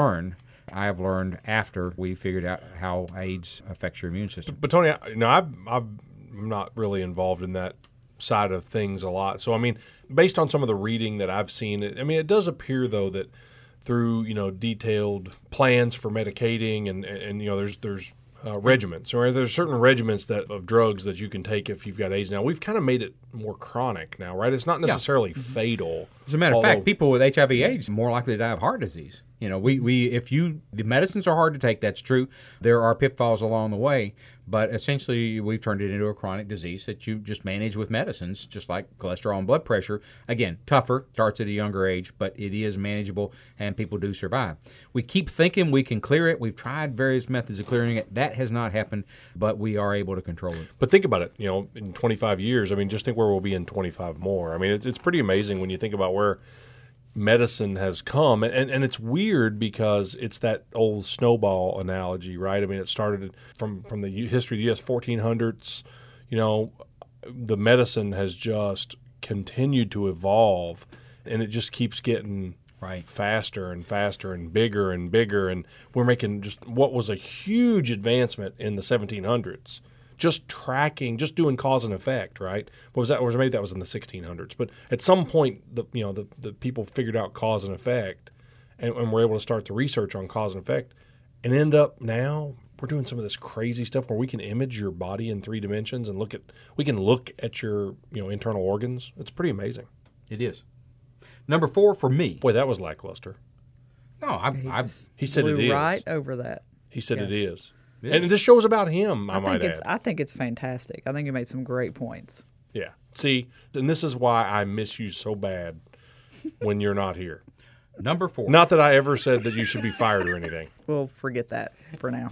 I have learned after we figured out how AIDS affects your immune system. But Tony, I'm not really involved in that side of things a lot. So, I mean, based on some of the reading that I've seen, it does appear, though, that through detailed plans for medicating and there's regimens, or there's certain regimens of drugs that you can take if you've got AIDS. Now we've kind of made it more chronic now, right? It's not necessarily fatal. As a matter of fact, people with HIV/AIDS are more likely to die of heart disease. You know, the medicines are hard to take, that's true. There are pitfalls along the way, but essentially we've turned it into a chronic disease that you just manage with medicines, just like cholesterol and blood pressure. Again, tougher, starts at a younger age, but it is manageable and people do survive. We keep thinking we can clear it. We've tried various methods of clearing it. That has not happened, but we are able to control it. But think about it, you know, in 25 years, I mean, just think where we'll be in 25 more. I mean, it's pretty amazing when you think about where medicine has come, and it's weird because it's that old snowball analogy, right? I mean, it started from the history of the U.S. 1400s. You know, the medicine has just continued to evolve, and it just keeps getting faster and faster and bigger, and we're making just what was a huge advancement in the 1700s. Just tracking, just doing cause and effect, right? What was that? Or maybe that was in the 1600s. But at some point, the people figured out cause and effect, and were able to start the research on cause and effect, and end up now we're doing some of this crazy stuff where we can image your body in 3 dimensions and we can look at your internal organs. It's pretty amazing. It is. Number 4 for me. Boy, that was lackluster. No, he said it is. Right over that. He said it is. And this show's about him, I might add. I think it's fantastic. I think you made some great points. Yeah. See, and this is why I miss you so bad when you're not here. Number 4. Not that I ever said that you should be fired or anything. We'll forget that for now.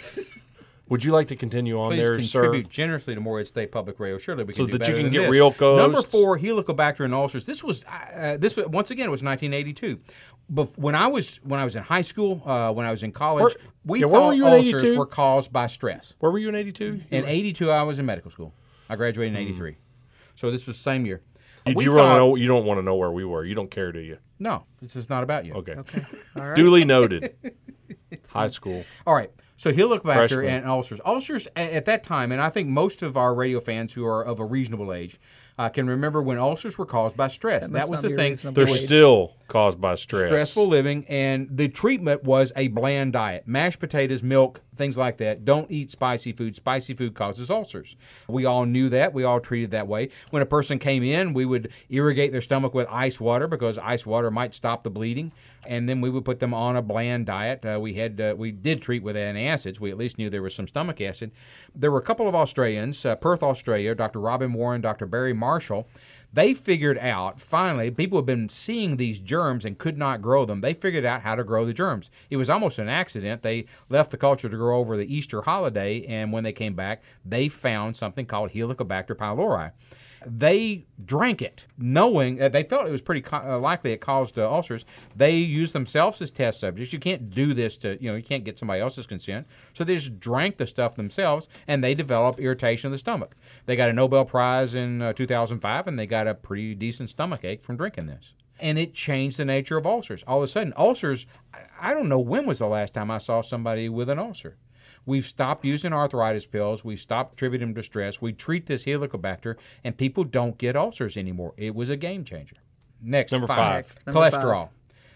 Would you like to continue on there, Please sir? contribute generously to Morehead State Public Radio. Surely we can do so that better you can than get this. real ghosts. Number 4, Helicobacter and ulcers. This was once again, it was 1982. But when I was in high school, when I was in college, we thought ulcers were caused by stress. Where were you in 82? In 82, I was in medical school. I graduated in 83. So this was the same year. You don't want to know where we were. You don't care, do you? No, this is not about you. Okay. All right. Duly noted. High school. All right. So Helicobacter and ulcers. Ulcers at that time, and I think most of our radio fans who are of a reasonable age can remember when ulcers were caused by stress. That was the thing. They're still caused by stress. Stressful living, and the treatment was a bland diet. Mashed potatoes, milk, things like that. Don't eat spicy food. Spicy food causes ulcers. We all knew that. We all treated that way. When a person came in, we would irrigate their stomach with ice water because ice water might stop the bleeding, and then we would put them on a bland diet. We did treat with antacids. We at least knew there was some stomach acid. There were a couple of Australians, Perth, Australia, Dr. Robin Warren, Dr. Barry Marshall. They figured out, finally, people have been seeing these germs and could not grow them. They figured out how to grow the germs. It was almost an accident. They left the culture to grow over the Easter holiday, and when they came back, they found something called Helicobacter pylori. They drank it, knowing they felt it was pretty likely it caused ulcers. They used themselves as test subjects. You can't do this you can't get somebody else's consent. So they just drank the stuff themselves, and they developed irritation of the stomach. They got a Nobel Prize in 2005, and they got a pretty decent stomach ache from drinking this. And it changed the nature of ulcers. All of a sudden, ulcers, I don't know when was the last time I saw somebody with an ulcer. We've stopped using arthritis pills. We've stopped attributing them to stress. We treat this Helicobacter, and people don't get ulcers anymore. It was a game changer. Next, Number 5. Cholesterol.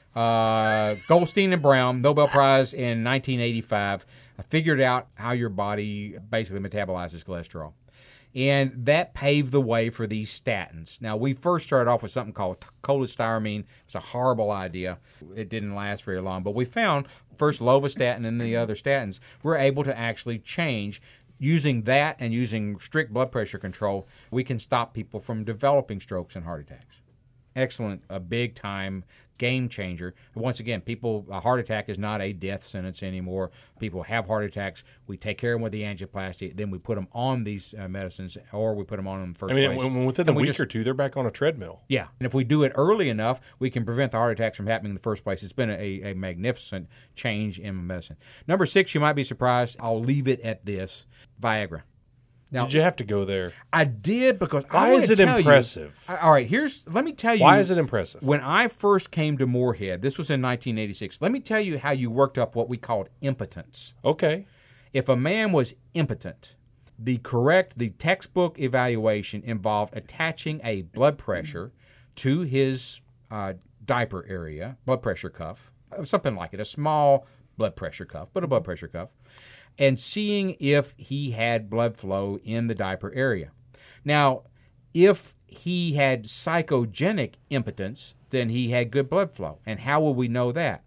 Goldstein and Brown, Nobel Prize in 1985, figured out how your body basically metabolizes cholesterol. And that paved the way for these statins. Now, we first started off with something called cholestyramine. It's a horrible idea. It didn't last very long. But we found, first lovastatin and the other statins, we're able to actually change. Using that and using strict blood pressure control, we can stop people from developing strokes and heart attacks. Excellent, a big-time game changer. Once again, a heart attack is not a death sentence anymore. People have heart attacks. We take care of them with the angioplasty. Then we put them on these medicines, or we put them on them first place. Within a week or two, they're back on a treadmill. Yeah, and if we do it early enough, we can prevent the heart attacks from happening in the first place. It's been a magnificent change in medicine. Number 6, you might be surprised. I'll leave it at this: Viagra. Now, did you have to go there? I did because why is it impressive? All right, let me tell you. Why is it impressive? When I first came to Morehead, this was in 1986. Let me tell you how you worked up what we called impotence. Okay. If a man was impotent, the textbook evaluation involved attaching a blood pressure to his diaper area, blood pressure cuff, something like it, a small blood pressure cuff, but a blood pressure cuff, and seeing if he had blood flow in the diaper area. Now, if he had psychogenic impotence, then he had good blood flow. And how will we know that?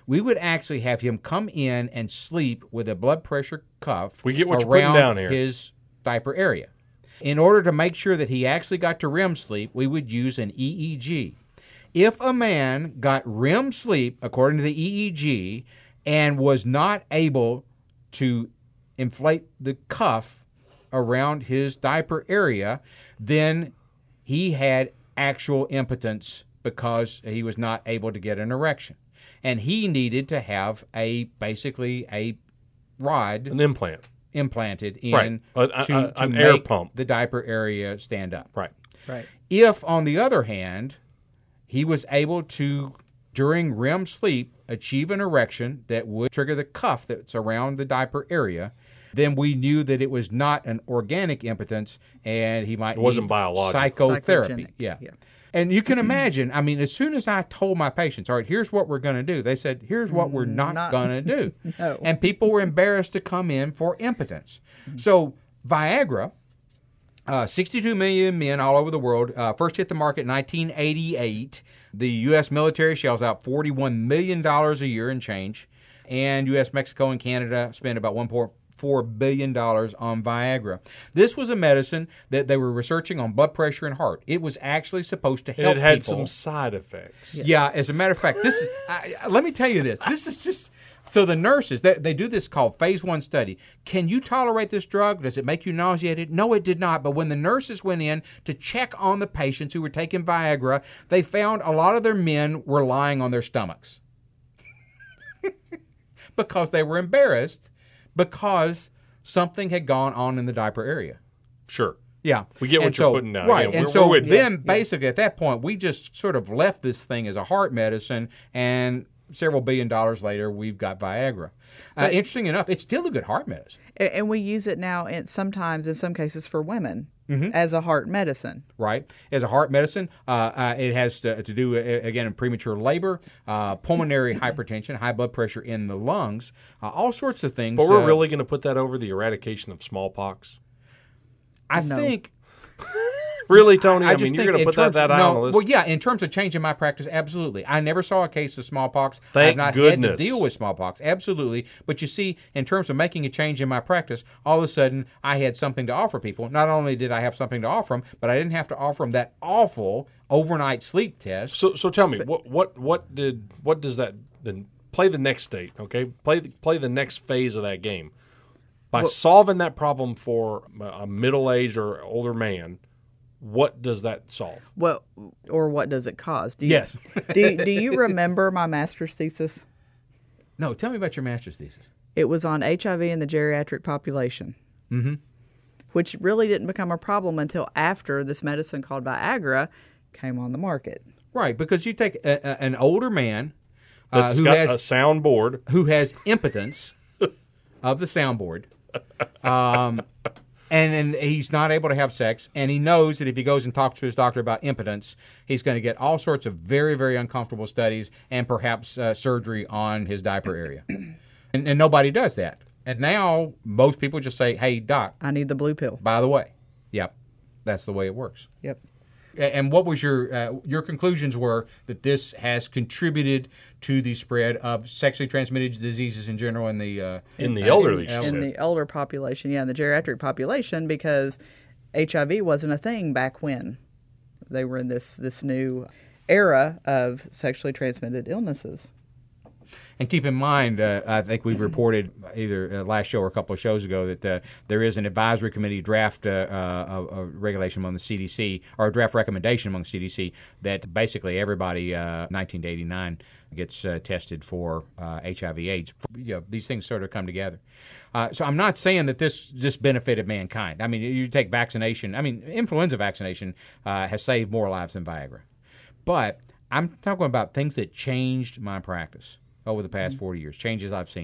we would actually have him come in and sleep with a blood pressure cuff We get what you're putting around down here. his diaper area. In order to make sure that he actually got to REM sleep, we would use an EEG. If a man got REM sleep, according to the EEG, and was not able to inflate the cuff around his diaper area, then he had actual impotence because he was not able to get an erection. And he needed to have basically a rod An implant. implanted in Right. to An make air pump. the diaper area stand up. Right. Right. If, on the other hand, he was able to, during REM sleep, achieve an erection that would trigger the cuff that's around the diaper area, then we knew that it was not an organic impotence and he might wasn't need biological. psychotherapy. Psychogenic, Yeah. yeah. And you can imagine, I mean, as soon as I told my patients, all right, here's what we're going to do, they said, here's what we're not going to do. No. And people were embarrassed to come in for impotence. So Viagra, 62 million men all over the world, first hit the market in 1988. The U.S. military shells out $41 million a year in change. And U.S., Mexico, and Canada spend about $1.4 billion on Viagra. This was a medicine that they were researching on blood pressure and heart. It was actually supposed to And help it had people. some side effects. Yeah, as a matter of fact, this is. Let me tell you this. This is just. So the nurses, they do this called phase 1 study. Can you tolerate this drug? Does it make you nauseated? No, it did not. But when the nurses went in to check on the patients who were taking Viagra, they found a lot of their men were lying on their stomachs because they were embarrassed because something had gone on in the diaper area. Sure. Yeah. We get what And you're so, putting down. Right. Yeah, and we're so with you. then basically at that point, we just sort of left this thing as a heart medicine, and several $1 billion later, we've got Viagra. Interesting enough, it's still a good heart medicine. And we use it now sometimes in some cases for women as a heart medicine. Right, as a heart medicine, it has to do again in premature labor, pulmonary hypertension, high blood pressure in the lungs, all sorts of things. But we're really going to put that over the eradication of smallpox? I No. think. Really, Tony? I just mean, you're think going to in put terms that of- high on the no, list? well, yeah. In terms of changing my practice, absolutely. I never saw a case of smallpox. I've Thank not had goodness. to deal with smallpox, absolutely. But you see, in terms of making a change in my practice, all of a sudden I had something to offer people. Not only did I have something to offer them, but I didn't have to offer them that awful overnight sleep test. So tell me, what does that then play the next state? Okay, play the next phase of that game by solving that problem for a middle-aged or older man. What does that solve? What does it cause? Do you, Yes. do you remember my master's thesis? No, tell me about your master's thesis. It was on HIV in the geriatric population, which really didn't become a problem until after this medicine called Viagra came on the market. Right, because you take an older man That's who got has a soundboard. who has impotence of the soundboard, and he's not able to have sex, and he knows that if he goes and talks to his doctor about impotence, he's going to get all sorts of very, very uncomfortable studies and perhaps surgery on his diaper area. And nobody does that. And now most people just say, hey, doc, I need the blue pill. by the way. Yep, that's the way it works. Yep. And what was your conclusions were that this has contributed to the spread of sexually transmitted diseases in general in the elderly, she In said. the elder population, in the geriatric population, because HIV wasn't a thing back when. They were in this new era of sexually transmitted illnesses. And keep in mind, I think we've reported either last show or a couple of shows ago that there is an advisory committee draft a regulation among the CDC, or a draft recommendation among CDC, that basically everybody 19 to 89 gets tested for HIV/AIDS. These things sort of come together. So I'm not saying that this just benefited mankind. I mean, you take vaccination. I mean, influenza vaccination has saved more lives than Viagra. But I'm talking about things that changed my practice over the past 40 years, changes I've seen.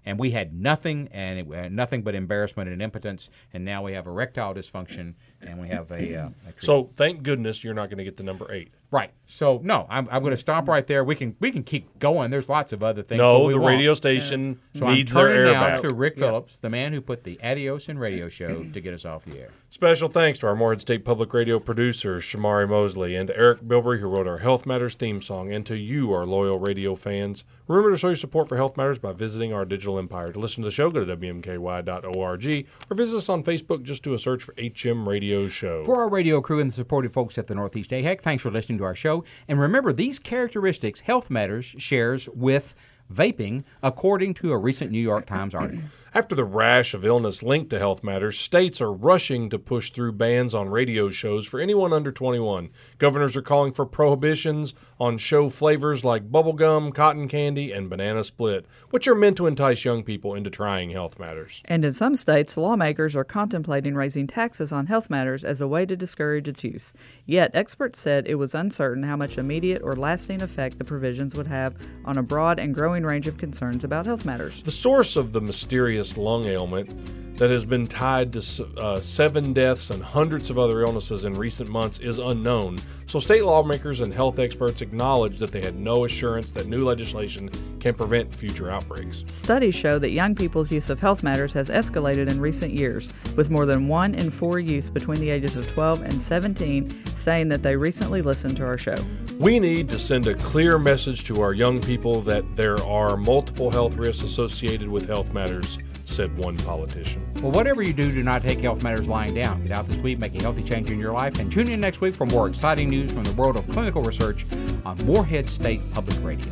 And we had nothing, and nothing but embarrassment and impotence. And now we have erectile dysfunction, and we have a So thank goodness you're not going to get the number 8. Right. So no, I'm going to stop right there. We can keep going. There's lots of other things. No, the radio station needs their air So I'm turning now back. to Rick Phillips, the man who put the Adios in Radio show to get us off the air. Special thanks to our Morehead State Public Radio producers, Shamari Mosley, and to Eric Bilbrey, who wrote our Health Matters theme song, and to you, our loyal radio fans. Remember to show your support for Health Matters by visiting our digital empire. To listen to the show, go to WMKY.org or visit us on Facebook. Just do a search for HM Radio Show. For our radio crew and the supportive folks at the Northeast AHEC, thanks for listening to our show. And remember, these characteristics Health Matters shares with vaping, according to a recent New York Times article. After the rash of illness linked to Health Matters, states are rushing to push through bans on radio shows for anyone under 21. Governors are calling for prohibitions on show flavors like bubblegum, cotton candy, and banana split, which are meant to entice young people into trying Health Matters. And in some states, lawmakers are contemplating raising taxes on Health Matters as a way to discourage its use. Yet, experts said it was uncertain how much immediate or lasting effect the provisions would have on a broad and growing range of concerns about Health Matters. The source of the mysterious lung ailment that has been tied to 7 deaths and hundreds of other illnesses in recent months is unknown, so state lawmakers and health experts acknowledge that they had no assurance that new legislation can prevent future outbreaks. Studies show that young people's use of Health Matters has escalated in recent years, with more than 1 in 4 youths between the ages of 12 and 17 saying that they recently listened to our show. We need to send a clear message to our young people that there are multiple health risks associated with Health Matters, said one politician. Well, whatever you do not take Health Matters lying down. Get out this week, make a healthy change in your life, and tune in next week for more exciting news from the world of clinical research on Morehead State Public Radio.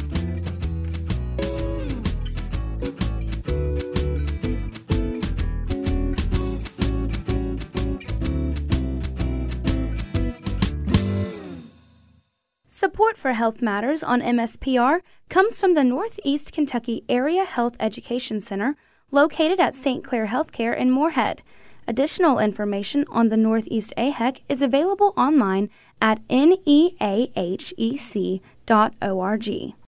Support for Health Matters on MSPR comes from the Northeast Kentucky Area Health Education Center, located at St. Clair Healthcare in Morehead. Additional information on the Northeast AHEC is available online at neahec.org.